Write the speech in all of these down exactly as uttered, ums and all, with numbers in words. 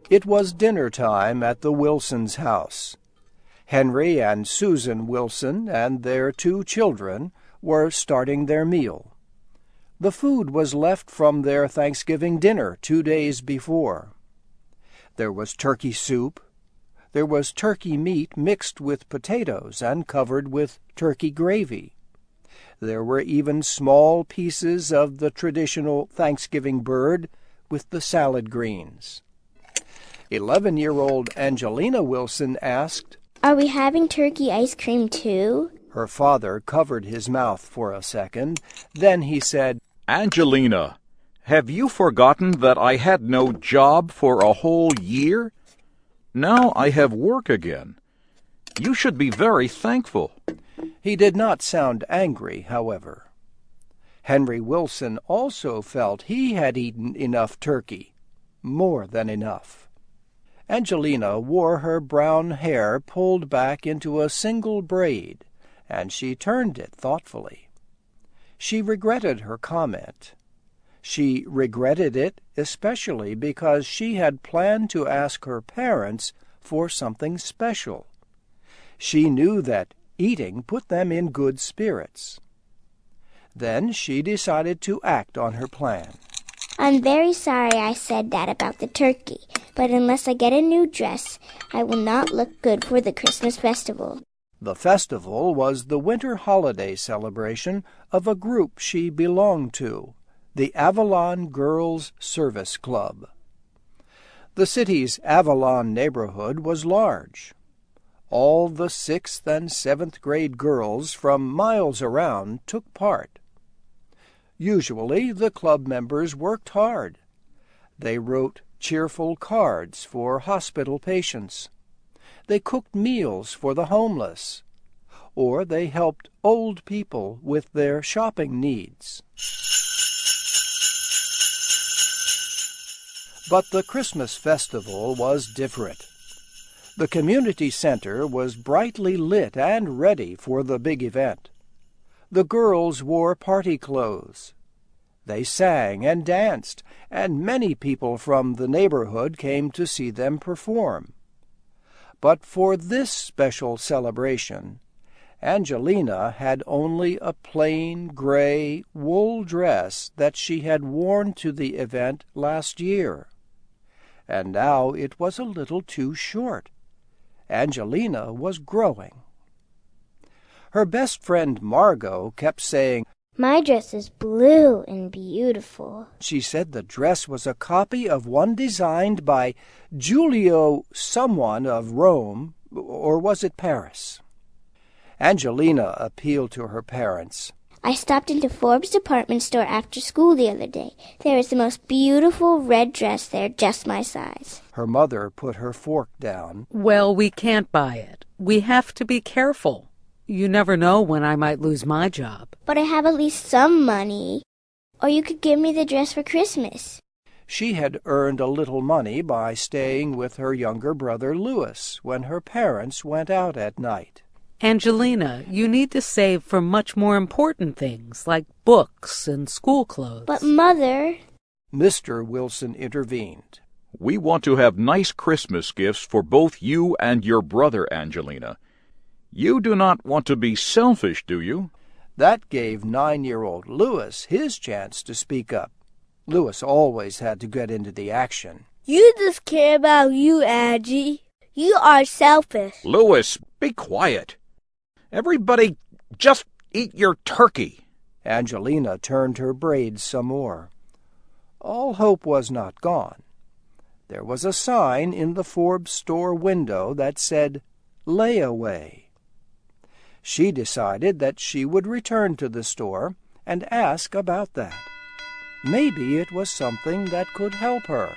It was dinner time at the Wilsons' house. Henry and Susan Wilson and their two children were starting their meal. The food was left from their Thanksgiving dinner two days before. There was turkey soup. There was turkey meat mixed with potatoes and covered with turkey gravy. There were even small pieces of the traditional Thanksgiving bird with the salad greens. Eleven-year-old Angelina Wilson asked, "Are we having turkey ice cream too?" Her father covered his mouth for a second. Then he said, "Angelina, have you forgotten that I had no job for a whole year? Now I have work again. You should be very thankful." He did not sound angry, however. Henry Wilson also felt he had eaten enough turkey, more than enough. Angelina wore her brown hair pulled back into a single braid, and she turned it thoughtfully. She regretted her comment. She regretted it especially because she had planned to ask her parents for something special. She knew that eating put them in good spirits. Then she decided to act on her plan. "I'm very sorry I said that about the turkey, but unless I get a new dress, I will not look good for the Christmas festival." The festival was the winter holiday celebration of a group she belonged to, the Avalon Girls Service Club. The city's Avalon neighborhood was large. All the sixth and seventh grade girls from miles around took part. Usually the club members worked hard. They wrote cheerful cards for hospital patients. They cooked meals for the homeless, or they helped old people with their shopping needs. But the Christmas festival was different. The community center was brightly lit and ready for the big event. The girls wore party clothes. They sang and danced, and many people from the neighborhood came to see them perform. But for this special celebration, Angelina had only a plain gray wool dress that she had worn to the event last year. And now it was a little too short. Angelina was growing. Her best friend Margot kept saying, "My dress is blue and beautiful." She said the dress was a copy of one designed by Giulio someone of Rome, or was it Paris? Angelina appealed to her parents. "I stopped into Forbes department store after school the other day. There is the most beautiful red dress there, just my size." Her mother put her fork down. "Well, we can't buy it. We have to be careful. You never know when I might lose my job." "But I have at least some money. Or you could give me the dress for Christmas." She had earned a little money by staying with her younger brother Louis when her parents went out at night. "Angelina, you need to save for much more important things, like books and school clothes." "But, Mother—" Mister Wilson intervened. "We want to have nice Christmas gifts for both you and your brother, Angelina. You do not want to be selfish, do you?" That gave nine-year-old Louis his chance to speak up. Louis always had to get into the action. "You just care about you, Angie. You are selfish." "Louis, be quiet. Everybody just eat your turkey." Angelina turned her braids some more. All hope was not gone. There was a sign in the Forbes store window that said, "Layaway." She decided that she would return to the store and ask about that. Maybe it was something that could help her.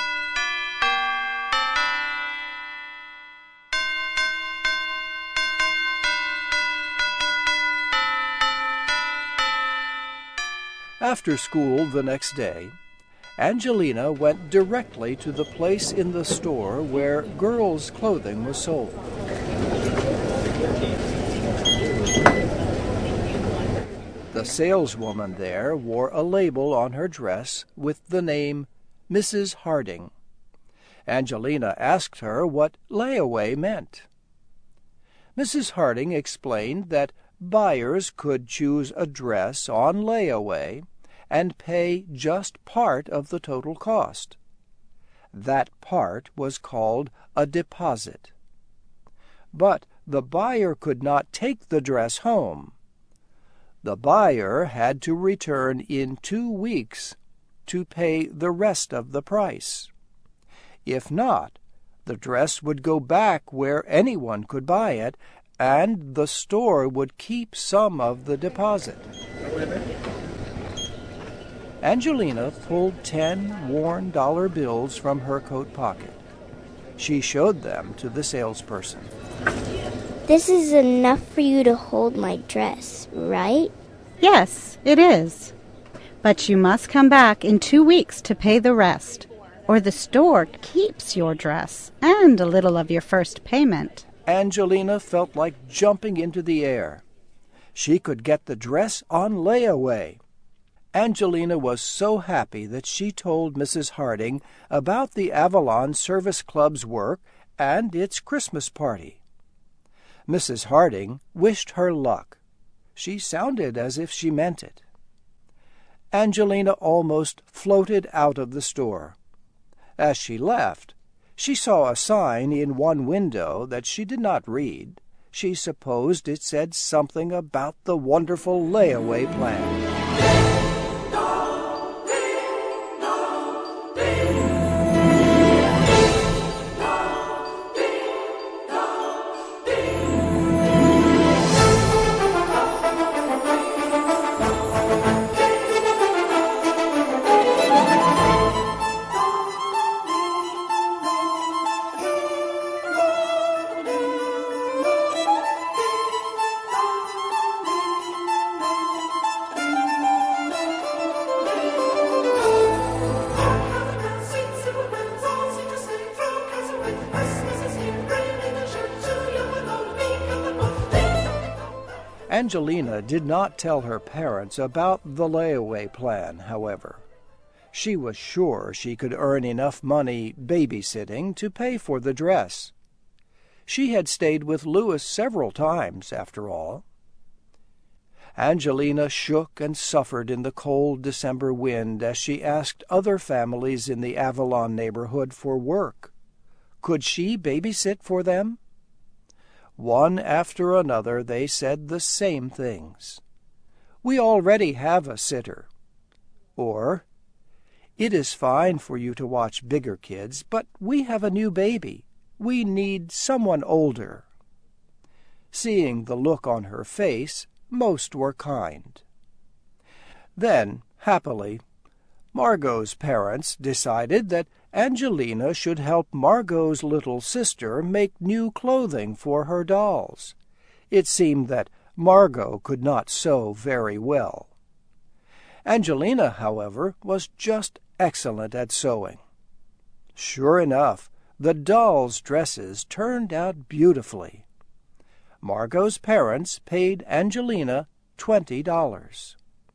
After school the next day, Angelina went directly to the place in the store where girls' clothing was sold. The saleswoman there wore a label on her dress with the name Missus Harding. Angelina asked her what layaway meant. Missus Harding explained that buyers could choose a dress on layaway and pay just part of the total cost. That part was called a deposit. But the buyer could not take the dress home. The buyer had to return in two weeks to pay the rest of the price. If not, the dress would go back where anyone could buy it, and the store would keep some of the deposit. Angelina pulled ten worn dollar bills from her coat pocket. She showed them to the salesperson. This is enough for you to hold my dress, right? Yes, it is. But you must come back in two weeks to pay the rest, or the store keeps your dress and a little of your first payment. Angelina felt like jumping into the air. She could get the dress on layaway. Angelina was so happy that she told Missus Harding about the Avalon Service Club's work and its Christmas party. Missus Harding wished her luck. She sounded as if she meant it. Angelina almost floated out of the store. As she left, she saw a sign in one window that she did not read. She supposed it said something about the wonderful layaway plan. Angelina did not tell her parents about the layaway plan, however. She was sure she could earn enough money babysitting to pay for the dress. She had stayed with Louis several times, after all. Angelina shook and suffered in the cold December wind as she asked other families in the Avalon neighborhood for work. Could she babysit for them? One after another they said the same things. We already have a sitter. Or, it is fine for you to watch bigger kids, but we have a new baby. We need someone older. Seeing the look on her face, most were kind. Then, happily, Margot's parents decided that Angelina should help Margot's little sister make new clothing for her dolls. It seemed that Margot could not sew very well. Angelina, however, was just excellent at sewing. Sure enough, the dolls' dresses turned out beautifully. Margot's parents paid Angelina twenty dollars.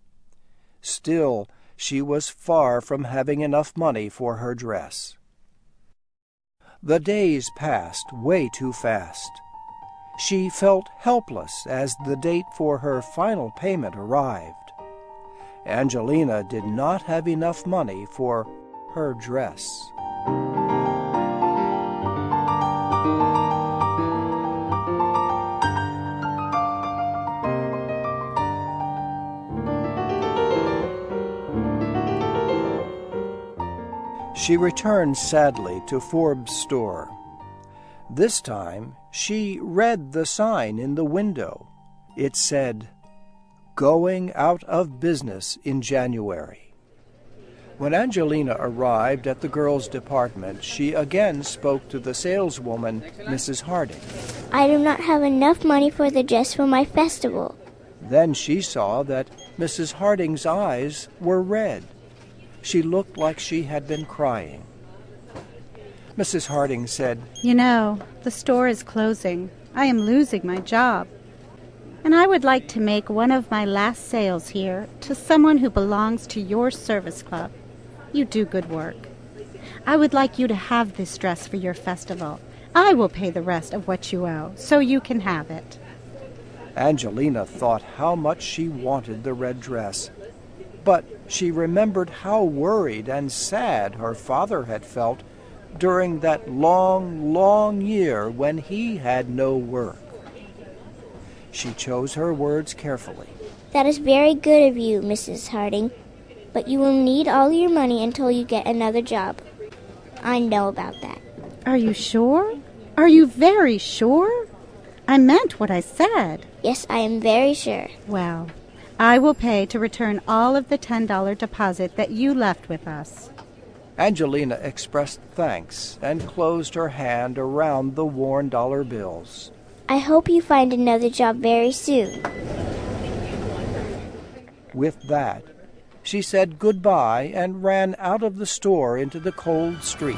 Still, she was far from having enough money for her dress. The days passed way too fast. She felt helpless as the date for her final payment arrived. Angelina did not have enough money for her dress. She returned sadly to Forbes' store. This time she read the sign in the window. It said, "Going out of business in January." When Angelina arrived at the girls' department, she again spoke to the saleswoman, Missus Harding. I do not have enough money for the dress for my festival. Then she saw that Missus Harding's eyes were red. She looked like she had been crying. Missus Harding said, You know, the store is closing. I am losing my job. And I would like to make one of my last sales here to someone who belongs to your service club. You do good work. I would like you to have this dress for your festival. I will pay the rest of what you owe, so you can have it. Angelina thought how much she wanted the red dress, but she remembered how worried and sad her father had felt during that long, long year when he had no work. She chose her words carefully. That is very good of you, Missus Harding, but you will need all your money until you get another job. I know about that. Are you sure? Are you very sure? I meant what I said. Yes, I am very sure. Well, I will pay to return all of the ten dollar deposit that you left with us. Angelina expressed thanks and closed her hand around the worn dollar bills. I hope you find another job very soon. With that, she said goodbye and ran out of the store into the cold street.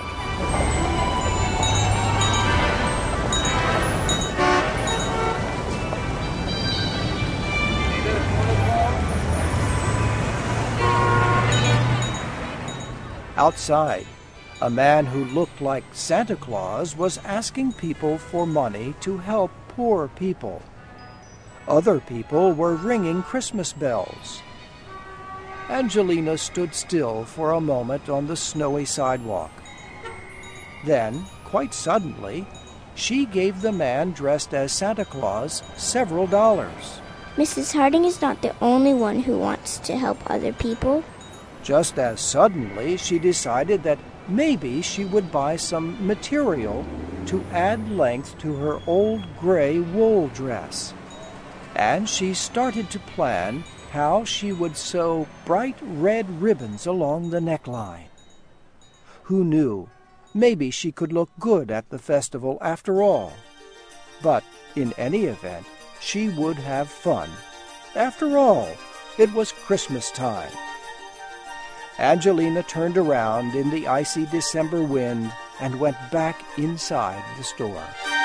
Outside, a man who looked like Santa Claus was asking people for money to help poor people. Other people were ringing Christmas bells. Angelina stood still for a moment on the snowy sidewalk. Then, quite suddenly, she gave the man dressed as Santa Claus several dollars. Missus Harding is not the only one who wants to help other people. Just as suddenly, she decided that maybe she would buy some material to add length to her old gray wool dress. And she started to plan how she would sew bright red ribbons along the neckline. Who knew? Maybe she could look good at the festival after all. But in any event, she would have fun. After all, it was Christmas time. Angelina turned around in the icy December wind and went back inside the store.